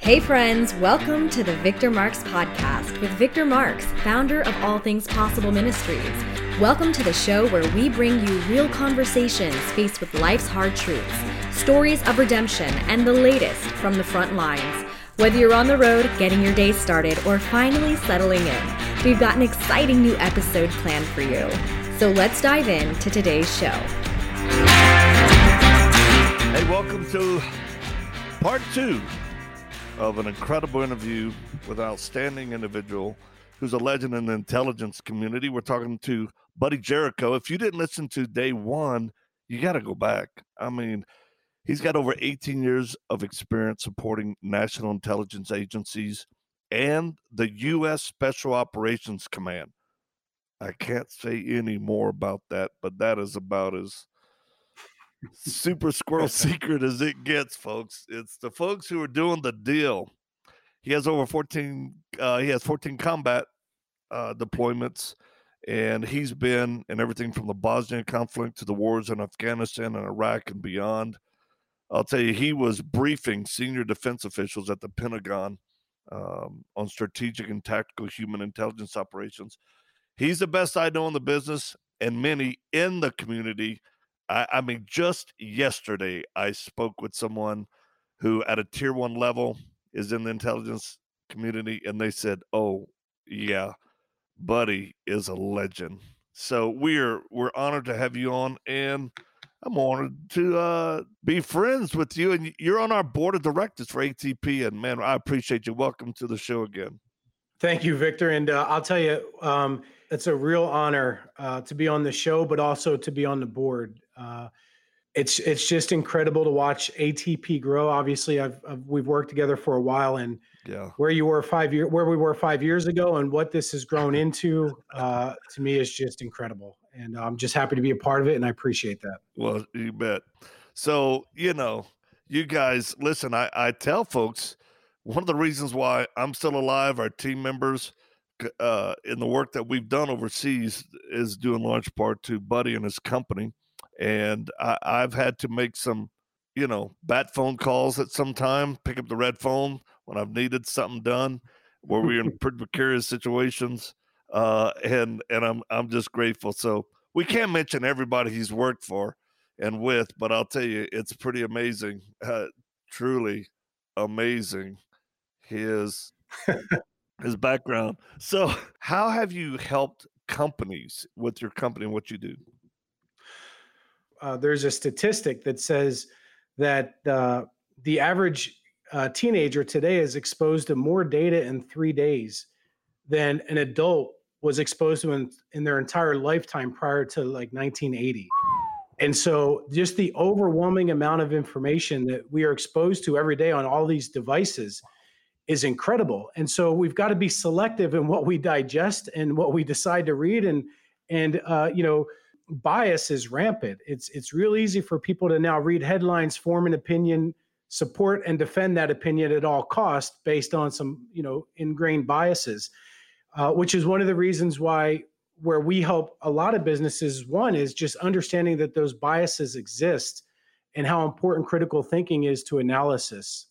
Hey friends, welcome to the Victor Marks Podcast with Victor Marks, founder of All Things Possible Ministries. Welcome to the show where we bring you real conversations faced with life's hard truths, stories of redemption, and the latest from the front lines. Whether you're on the road, getting your day started, or finally settling in, we've got an exciting new episode planned for you. So let's dive into today's show. Hey, welcome to part 2 of an incredible interview with an outstanding individual who's a legend in the intelligence community. We're talking to Buddy Jericho. If you didn't listen to day 1, you got to go back. I mean, he's got over 18 years of experience supporting national intelligence agencies and the U.S. Special Operations Command. I can't say any more about that, but that is about as super squirrel secret as it gets, folks. It's the folks who are doing the deal. He has over 14 combat deployments, and he's been in everything from the Bosnian conflict to the wars in Afghanistan and Iraq and beyond. I'll tell you, he was briefing senior defense officials at the Pentagon on strategic and tactical human intelligence operations. He's the best I know in the business, and many in the community. I mean, just yesterday, I spoke with someone who at a tier 1 level is in the intelligence community, and they said, oh, yeah, Buddy is a legend. So we're honored to have you on, and I'm honored to be friends with you. And you're on our board of directors for ATP, and man, I appreciate you. Welcome to the show again. Thank you, Victor. And I'll tell you, it's a real honor to be on the show, but also to be on the board. It's just incredible to watch ATP grow. Obviously, we've worked together for a while, and where we were 5 years ago, and what this has grown into, to me, is just incredible. And I'm just happy to be a part of it, and I appreciate that. Well, you bet. So, you guys, listen, I tell folks, one of the reasons why I'm still alive, our team members in the work that we've done overseas is due in large part to Buddy and his company. And I've had to make some, bat phone calls at some time, pick up the red phone when I've needed something done, where we're in pretty precarious situations. And I'm just grateful. So we can't mention everybody he's worked for and with, but I'll tell you, it's pretty amazing, truly amazing, his background. So how have you helped companies with your company and what you do? There's a statistic that says that the average teenager today is exposed to more data in 3 days than an adult was exposed to in their entire lifetime prior to like 1980. And so just the overwhelming amount of information that we are exposed to every day on all these devices is incredible. And so we've got to be selective in what we digest and what we decide to read. And bias is rampant. It's real easy for people to now read headlines, form an opinion, support and defend that opinion at all costs based on some, ingrained biases, which is one of the reasons why where we help a lot of businesses, one is just understanding that those biases exist and how important critical thinking is to analysis.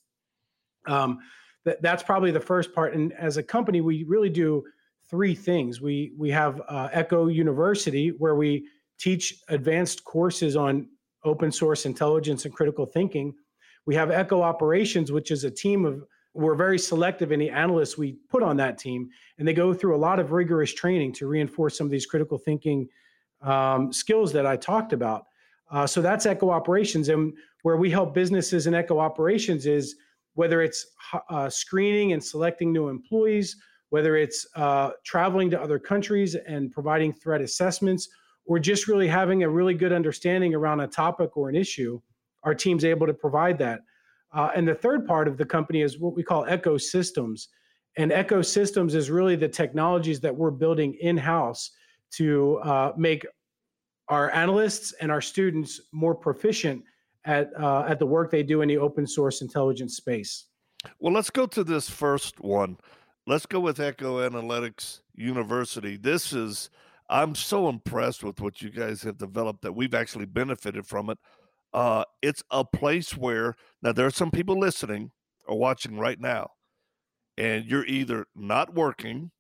That's probably the first part. And as a company, we really do 3 things. We have Echo University, where we teach advanced courses on open source intelligence and critical thinking. We have Echo Operations, which is a team of, we're very selective in the analysts we put on that team, and they go through a lot of rigorous training to reinforce some of these critical thinking skills that I talked about. So that's Echo Operations. And where we help businesses in Echo Operations is whether it's screening and selecting new employees, whether it's traveling to other countries and providing threat assessments, or just really having a really good understanding around a topic or an issue, our team's able to provide that. And the third part of the company is what we call ecosystems. And ecosystems is really the technologies that we're building in-house to make our analysts and our students more proficient at the work they do in the open source intelligence space. Well, let's go to this first one. Let's go with Echo Analytics University. I'm so impressed with what you guys have developed that we've actually benefited from it. It's a place where, now there are some people listening are watching right now, and you're either not working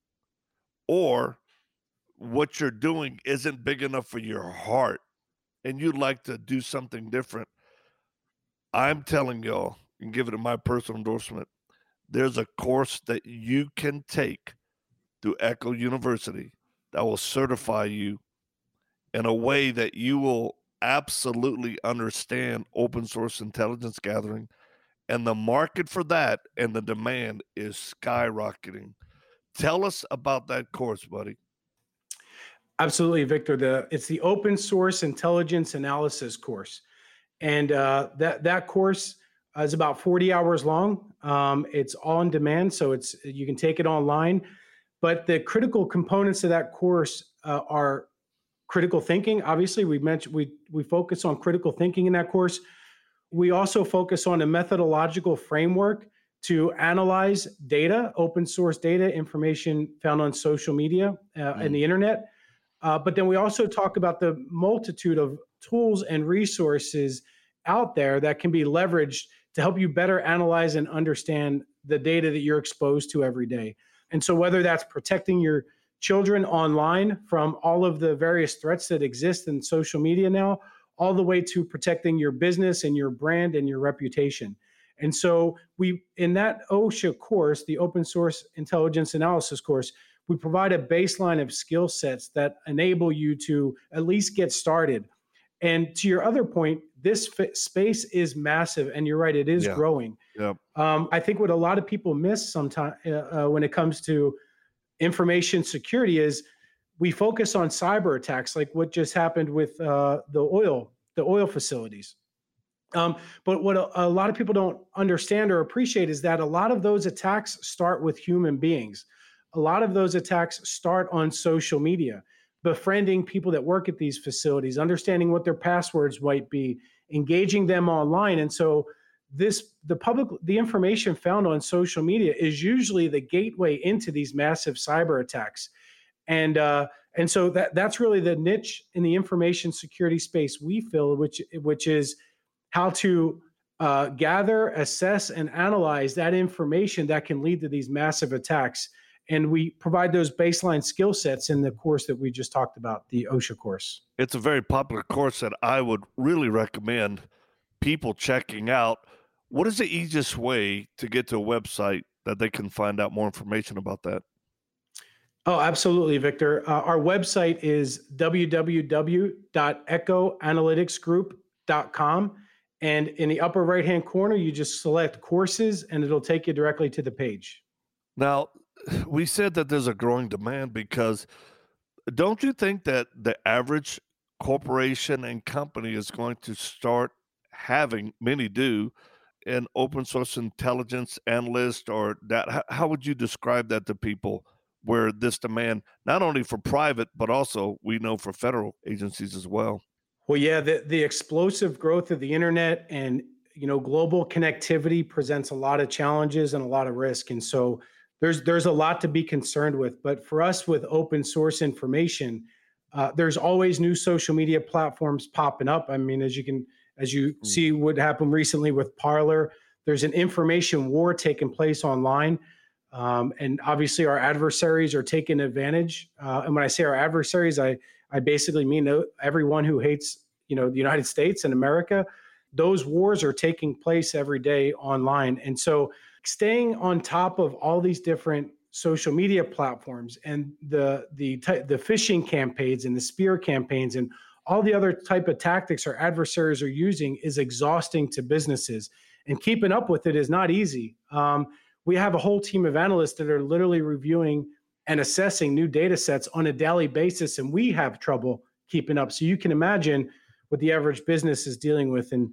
or what you're doing isn't big enough for your heart and you'd like to do something different, I'm telling y'all, and give it my personal endorsement, there's a course that you can take through Echo University that will certify you in a way that you will absolutely understand open source intelligence gathering. And the market for that and the demand is skyrocketing. Tell us about that course, buddy. Absolutely, Victor. It's the Open Source Intelligence Analysis course. And that course is about 40 hours long. It's on demand, so you can take it online. But the critical components of that course are critical thinking. Obviously, we focus on critical thinking in that course. We also focus on a methodological framework to analyze data, open source data, information found on social media and the internet. But then we also talk about the multitude of tools and resources out there that can be leveraged to help you better analyze and understand the data that you're exposed to every day. And so whether that's protecting your children online from all of the various threats that exist in social media now, all the way to protecting your business and your brand and your reputation. And so in that OSHA course, the Open Source Intelligence Analysis course, we provide a baseline of skill sets that enable you to at least get started. And to your other point, this space is massive, and you're right, it is growing. Yep. I think what a lot of people miss sometimes when it comes to information security is we focus on cyber attacks, like what just happened with the oil facilities. But what a lot of people don't understand or appreciate is that a lot of those attacks start with human beings. A lot of those attacks start on social media, befriending people that work at these facilities, understanding what their passwords might be, engaging them online. And so the information found on social media is usually the gateway into these massive cyber attacks. And so that's really the niche in the information security space we fill, which is how to gather, assess, and analyze that information that can lead to these massive attacks. And we provide those baseline skill sets in the course that we just talked about, the OSHA course. It's a very popular course that I would really recommend people checking out. What is the easiest way to get to a website that they can find out more information about that? Oh, absolutely, Victor. Our website is www.echoanalyticsgroup.com. And in the upper right-hand corner, you just select courses, and it'll take you directly to the page. Now, we said that there's a growing demand because don't you think that the average corporation and company is going to start having, many do, an open source intelligence analyst or that? How would you describe that to people where this demand, not only for private, but also we know for federal agencies as well? Well, yeah, the explosive growth of the internet and global connectivity presents a lot of challenges and a lot of risk. And so there's a lot to be concerned with. But for us with open source information, there's always new social media platforms popping up. I mean, as you see what happened recently with Parler, there's an information war taking place online. And obviously our adversaries are taking advantage. And when I say our adversaries, I basically mean everyone who hates, the United States and America. Those wars are taking place every day online. And so staying on top of all these different social media platforms and the phishing campaigns and the spear campaigns and all the other type of tactics our adversaries are using is exhausting to businesses. And keeping up with it is not easy. We have a whole team of analysts that are literally reviewing and assessing new data sets on a daily basis, and we have trouble keeping up. So you can imagine what the average business is dealing with. And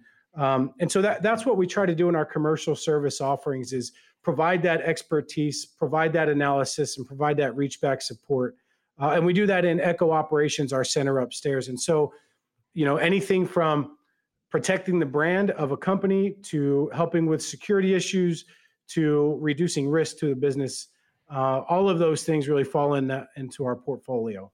so that's what we try to do in our commercial service offerings is provide that expertise, provide that analysis, and provide that reach back support. And we do that in Echo Operations, our center upstairs. And so, anything from protecting the brand of a company to helping with security issues to reducing risk to the business, all of those things really fall into our portfolio.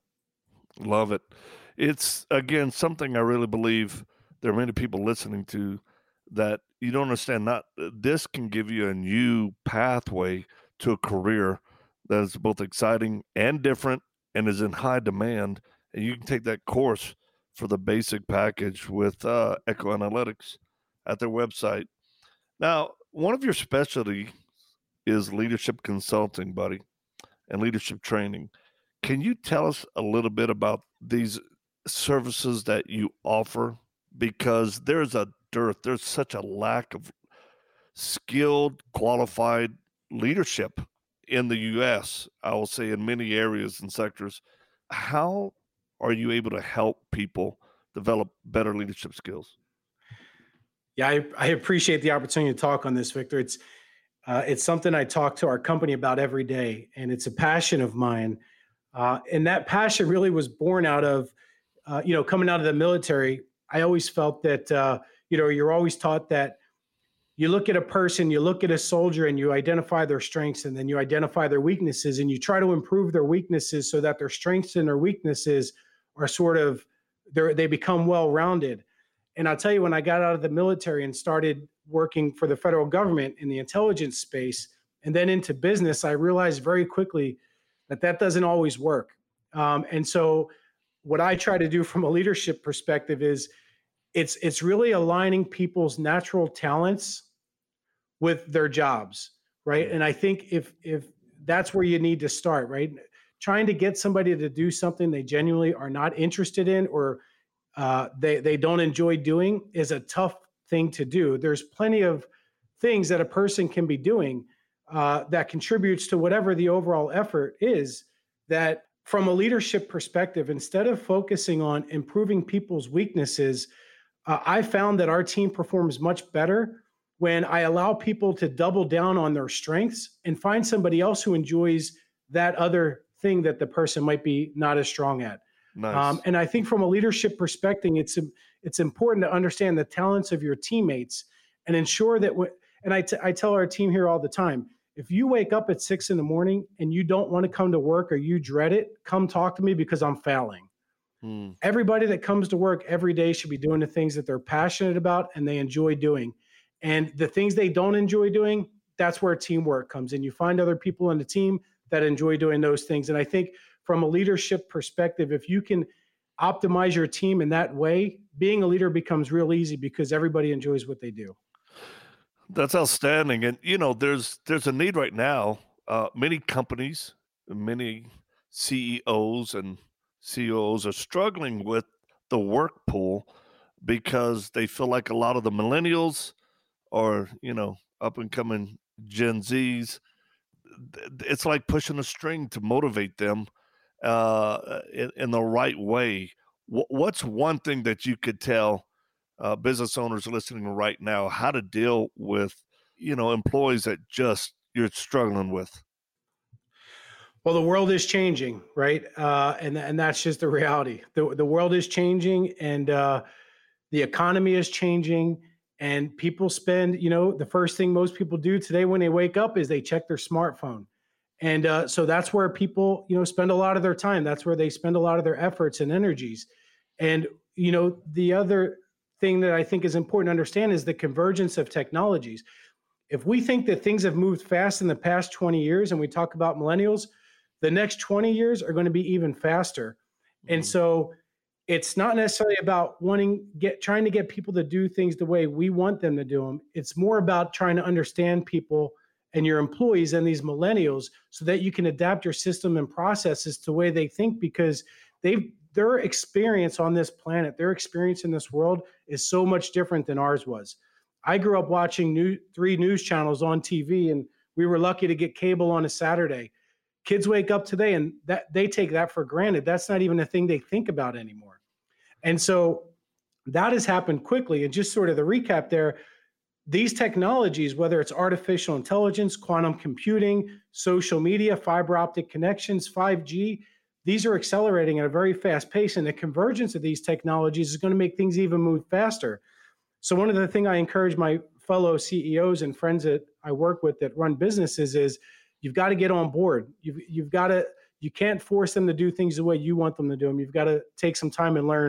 Love it. It's, again, something I really believe there are many people listening to that you don't understand. Not this can give you a new pathway to a career that is both exciting and different and is in high demand. And you can take that course for the basic package with Echo Analytics at their website. Now, one of your specialty is leadership consulting, buddy, and leadership training. Can you tell us a little bit about these services that you offer? Because there's a dearth, there's such a lack of skilled, qualified leadership in the U.S., I will say in many areas and sectors. How are you able to help people develop better leadership skills? Yeah, I appreciate the opportunity to talk on this, Victor. It's something I talk to our company about every day, and it's a passion of mine. And that passion really was born out of, coming out of the military. I always felt that, you're always taught that you look at a person, you look at a soldier, and you identify their strengths, and then you identify their weaknesses, and you try to improve their weaknesses so that their strengths and their weaknesses are they become well-rounded. And I'll tell you, when I got out of the military and started working for the federal government in the intelligence space and then into business, I realized very quickly that doesn't always work. And so what I try to do from a leadership perspective is it's really aligning people's natural talents with their jobs, right? And I think if that's where you need to start, right? Trying to get somebody to do something they genuinely are not interested in or they don't enjoy doing is a tough thing to do. There's plenty of things that a person can be doing that contributes to whatever the overall effort is. That from a leadership perspective, instead of focusing on improving people's weaknesses, I found that our team performs much better when I allow people to double down on their strengths and find somebody else who enjoys that other thing that the person might be not as strong at. Nice. And I think from a leadership perspective, it's important to understand the talents of your teammates and ensure that I tell our team here all the time, if you wake up at 6 a.m. and you don't want to come to work or you dread it, come talk to me because I'm failing. Everybody that comes to work every day should be doing the things that they're passionate about and they enjoy doing. And the things they don't enjoy doing, that's where teamwork comes in. You find other people on the team that enjoy doing those things. And I think from a leadership perspective, if you can optimize your team in that way, being a leader becomes real easy because everybody enjoys what they do. That's outstanding. And, there's a need right now. Many companies, many CEOs and CEOs are struggling with the work pool because they feel like a lot of the millennials or, up and coming Gen Zs, it's like pushing a string to motivate them in the right way. What's one thing that you could tell business owners listening right now how to deal with, employees that just you're struggling with? Well, the world is changing, right? And that's just the reality. The world is changing, and the economy is changing. And people spend, the first thing most people do today when they wake up is they check their smartphone. And so that's where people, spend a lot of their time. That's where they spend a lot of their efforts and energies. And, the other thing that I think is important to understand is the convergence of technologies. If we think that things have moved fast in the past 20 years, and we talk about millennials, the next 20 years are going to be even faster. And so it's not necessarily about trying to get people to do things the way we want them to do them. It's more about trying to understand people and your employees and these millennials so that you can adapt your system and processes to the way they think, because their experience on this planet, their experience in this world is so much different than ours was. I grew up watching 3 news channels on TV, and we were lucky to get cable on a Saturday. Kids wake up today and they take that for granted. That's not even a thing they think about anymore. And so that has happened quickly. And just sort of the recap there, these technologies, whether it's artificial intelligence, quantum computing, social media, fiber optic connections, 5G, these are accelerating at a very fast pace. And the convergence of these technologies is going to make things even move faster. So one of the things I encourage my fellow CEOs and friends that I work with that run businesses is you've got to get on board. You can't force them to do things the way you want them to do them. You've got to take some time and learn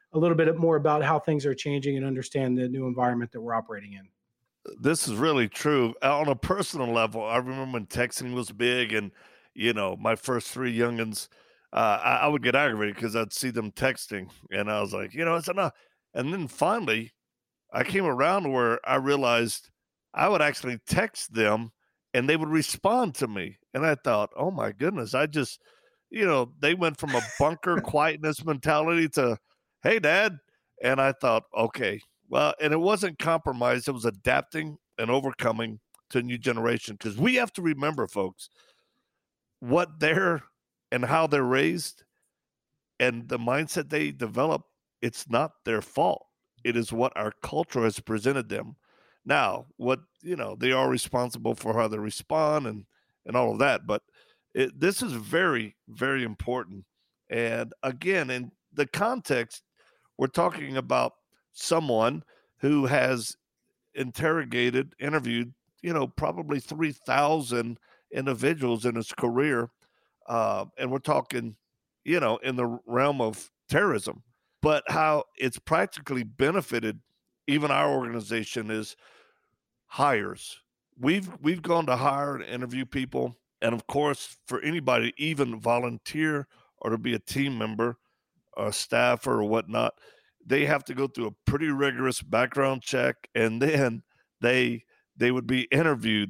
a little bit more about how things are changing and understand the new environment that we're operating in. This is really true. On a personal level, I remember when texting was big and, my first three youngins, I would get aggravated because I'd see them texting and I was like, it's enough. And then finally, I came around where I realized I would actually text them and they would respond to me. And I thought, oh my goodness, they went from a bunker quietness mentality to, hey, Dad. And I thought, okay, well, and it wasn't compromise. It was adapting and overcoming to a new generation. Because we have to remember, folks, what they're and how they're raised and the mindset they develop, it's not their fault. It is what our culture has presented them. Now, they are responsible for how they respond and all of that. But this is very, very important. And again, in the context, we're talking about someone who has interviewed, probably 3,000 individuals in his career. And we're talking, in the realm of terrorism. But how it's practically benefited even our organization is hires. We've gone to hire and interview people. And of course, for anybody, even volunteer or to be a team member, a staffer or whatnot, they have to go through a pretty rigorous background check, and then they would be interviewed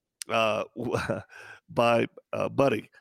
by Buddy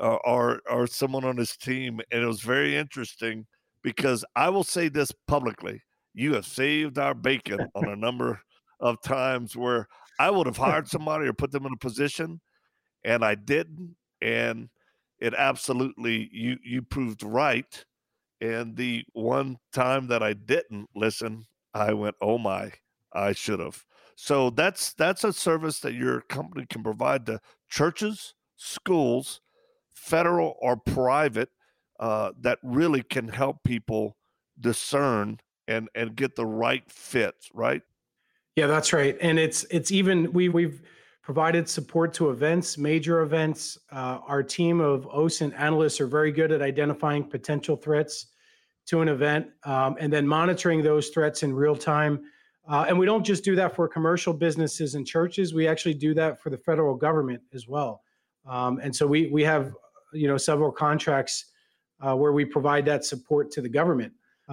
or someone on his team. And it was very interesting because I will say this publicly: you have saved our bacon on a number of times where I would have hired somebody or put them in a position, and I didn't, and it absolutely you proved right. And the one time that I didn't listen, I went, oh my, I should have. So that's a service that your company can provide to churches, schools, federal or private, that really can help people discern and get the right fits, right? Yeah, that's right. And it's even we've provided support to events, major events. Our team of OSINT analysts are very good at identifying potential threats to an event, and then monitoring those threats in real time. And we don't just do that for commercial businesses and churches. We actually do that for the federal government as well. And so we have several contracts where we provide that support to the government.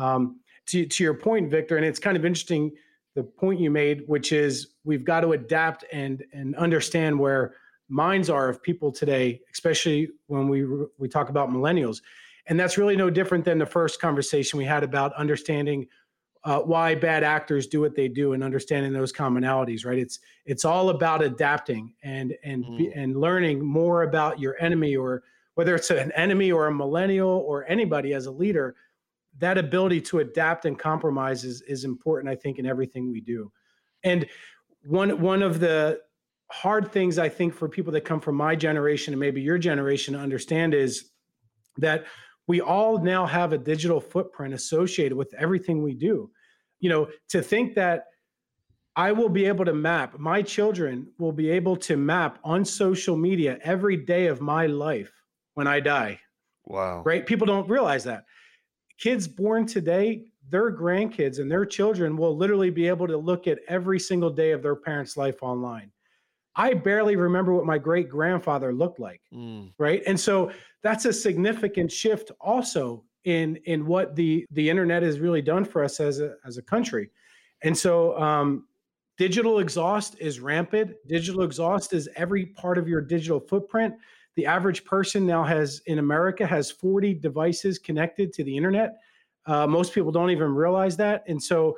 To your point, Victor, and it's kind of interesting, the point you made, which is we've got to adapt and understand where minds are of people today, especially when we talk about millennials. And that's really no different than the first conversation we had about understanding why bad actors do what they do and understanding those commonalities, right? It's all about adapting and learning more about your enemy, or whether it's an enemy or a millennial or anybody as a leader. That ability to adapt and compromise is important, I think, in everything we do. And one of the hard things, I think, for people that come from my generation and maybe your generation to understand is that we all now have a digital footprint associated with everything we do. To think that I will be able to map, my children will be able to map on social media every day of my life when I die. Wow. Right? People don't realize that. Kids born today, their grandkids and their children will literally be able to look at every single day of their parents' life online. I barely remember what my great grandfather looked like, right? And so that's a significant shift also in what the internet has really done for us as a country. And so digital exhaust is rampant. Digital exhaust is every part of your digital footprint. The average person now in America has 40 devices connected to the internet. Most people don't even realize that. And so,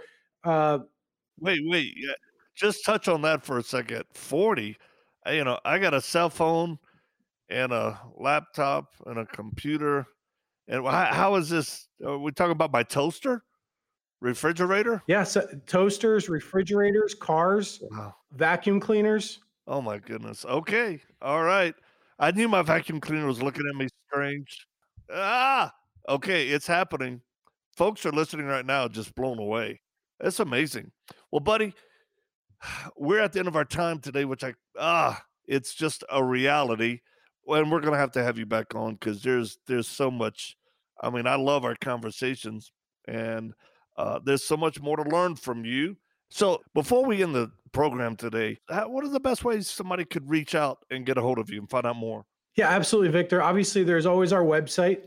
wait, just touch on that for a second. 40, I got a cell phone and a laptop and a computer. And how is this? Are we talking about my toaster, refrigerator? Yeah, so toasters, refrigerators, cars, vacuum cleaners. Oh my goodness. Okay. All right. I knew my vacuum cleaner was looking at me strange. Okay, it's happening. Folks are listening right now, just blown away. It's amazing. Well, buddy, we're at the end of our time today, which it's just a reality. And we're gonna have to have you back on because there's so much. I mean, I love our conversations, And there's so much more to learn from you. So before we end the program today, what are the best ways somebody could reach out and get a hold of you and find out more? Yeah, absolutely, Victor. Obviously, there's always our website,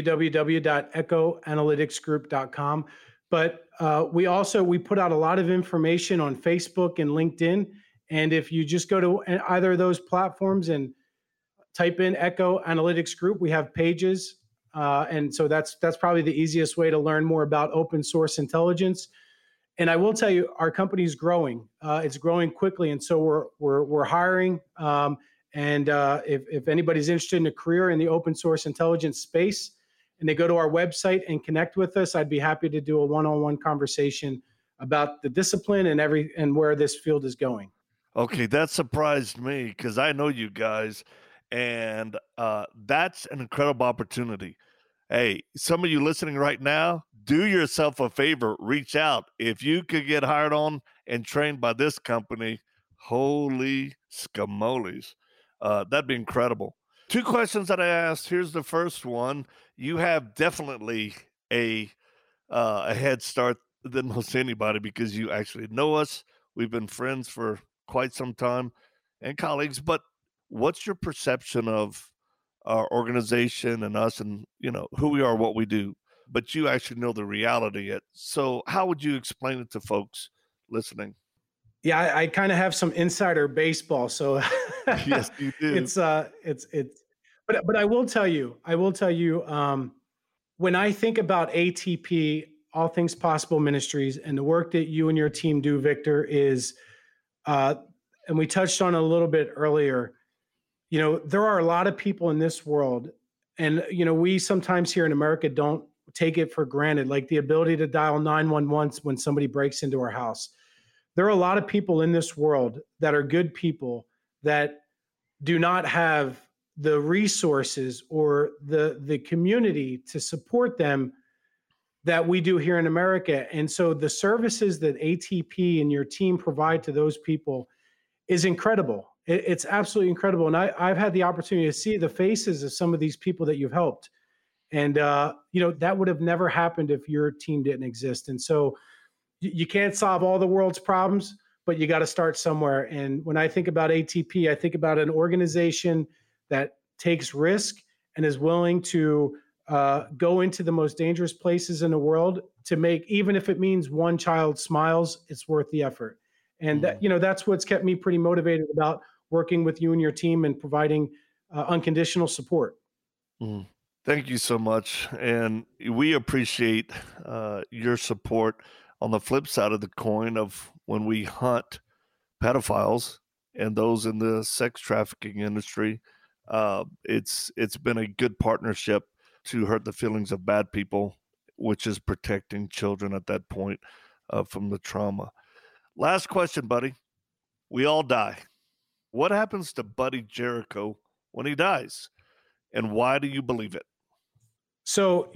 www.echoanalyticsgroup.com. But we put out a lot of information on Facebook and LinkedIn. And if you just go to either of those platforms and type in Echo Analytics Group, we have pages. And so that's probably the easiest way to learn more about open source intelligence. And I will tell you, our company is growing. It's growing quickly, and so we're hiring. And if anybody's interested in a career in the open source intelligence space, and they go to our website and connect with us, I'd be happy to do a one-on-one conversation about the discipline and where this field is going. Okay, that surprised me because I know you guys, and that's an incredible opportunity. Hey, some of you listening right now, do yourself a favor, reach out. If you could get hired on and trained by this company, holy scamoles, that'd be incredible. 2 questions that I asked. Here's the first one. You have definitely a head start than most anybody because you actually know us. We've been friends for quite some time and colleagues, but what's your perception of our organization and us and, who we are, what we do? But you actually know the reality. So how would you explain it to folks listening? Yeah, I kind of have some insider baseball, so Yes, you do. but I will tell you, when I think about ATP, All Things Possible Ministries, and the work that you and your team do, Victor, is, and we touched on it a little bit earlier, there are a lot of people in this world, and, we sometimes here in America don't take it for granted, like the ability to dial 911 when somebody breaks into our house. There are a lot of people in this world that are good people that do not have the resources or the community to support them that we do here in America. And so the services that ATP and your team provide to those people is incredible. It's absolutely incredible. And I've had the opportunity to see the faces of some of these people that you've helped. And, that would have never happened if your team didn't exist. And so you can't solve all the world's problems, but you got to start somewhere. And when I think about ATP, I think about an organization that takes risk and is willing to go into the most dangerous places in the world to make, even if it means one child smiles, it's worth the effort. And that's what's kept me pretty motivated about working with you and your team and providing unconditional support. Thank you so much. And we appreciate your support. On the flip side of the coin of when we hunt pedophiles and those in the sex trafficking industry, it's been a good partnership to hurt the feelings of bad people, which is protecting children at that point from the trauma. Last question, buddy. We all die. What happens to Buddy Jericho when he dies? And why do you believe it? So,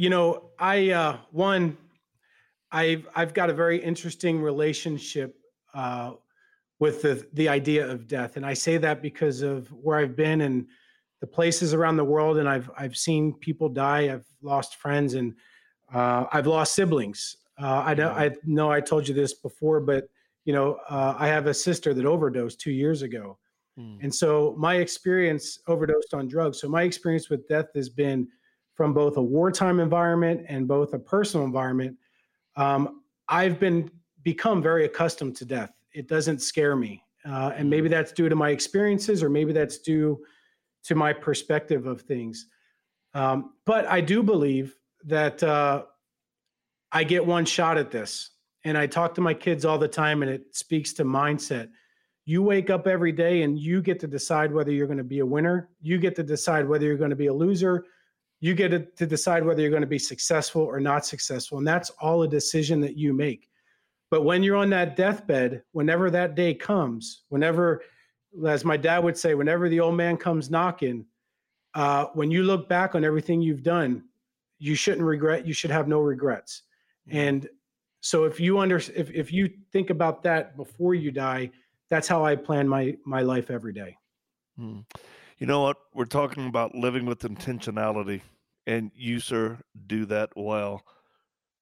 I've got a very interesting relationship with the idea of death, and I say that because of where I've been and the places around the world, and I've seen people die. I've lost friends, and I've lost siblings. I know I told you this before, but I have a sister that overdosed 2 years ago, and so my experience overdosed on drugs. So my experience with death has been from both a wartime environment and both a personal environment. I've become very accustomed to death. It doesn't scare me. And maybe that's due to my experiences, or maybe that's due to my perspective of things. But I do believe that I get one shot at this. And I talk to my kids all the time, and it speaks to mindset. You wake up every day and you get to decide whether you're going to be a winner. You get to decide whether you're going to be a loser. You get to decide whether you're going to be successful or not successful. And that's all a decision that you make. But when you're on that deathbed, whenever that day comes, whenever, as my dad would say, whenever the old man comes knocking, when you look back on everything you've done, you shouldn't regret. You should have no regrets. And so if you think about that before you die, that's how I plan my life every day. You know what? We're talking about living with intentionality, and you, sir, do that well.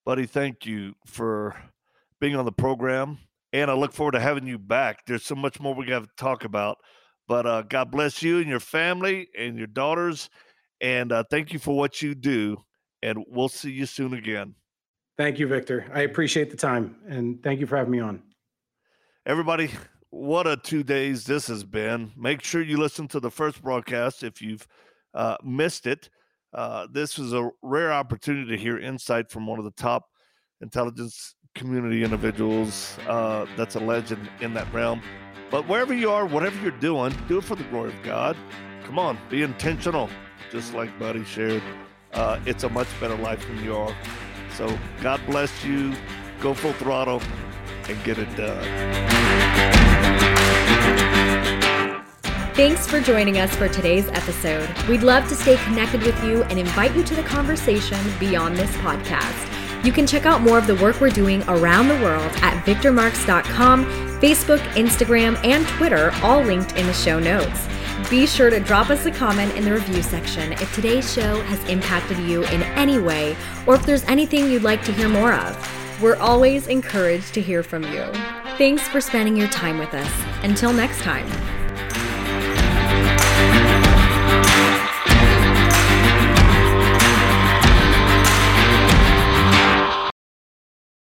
Buddy, thank you for being on the program. And I look forward to having you back. There's so much more we got to talk about. But God bless you and your family and your daughters. And thank you for what you do. And we'll see you soon again. Thank you, Victor. I appreciate the time. And thank you for having me on. Everybody, what a 2 days this has been. Make sure you listen to the first broadcast if you've missed it. This is a rare opportunity to hear insight from one of the top intelligence community individuals that's a legend in that realm. But wherever you are, whatever you're doing, do it for the glory of God. Come on, be intentional, just like Buddy shared. It's a much better life than you are. So God bless you. Go full throttle and get it done. Thanks for joining us for today's episode. We'd love to stay connected with you and invite you to the conversation beyond this podcast. You can check out more of the work we're doing around the world at victormarks.com, Facebook, Instagram, and Twitter, all linked in the show notes. Be sure to drop us a comment in the review section if today's show has impacted you in any way, or if there's anything you'd like to hear more of. We're always encouraged to hear from you. Thanks for spending your time with us. Until next time.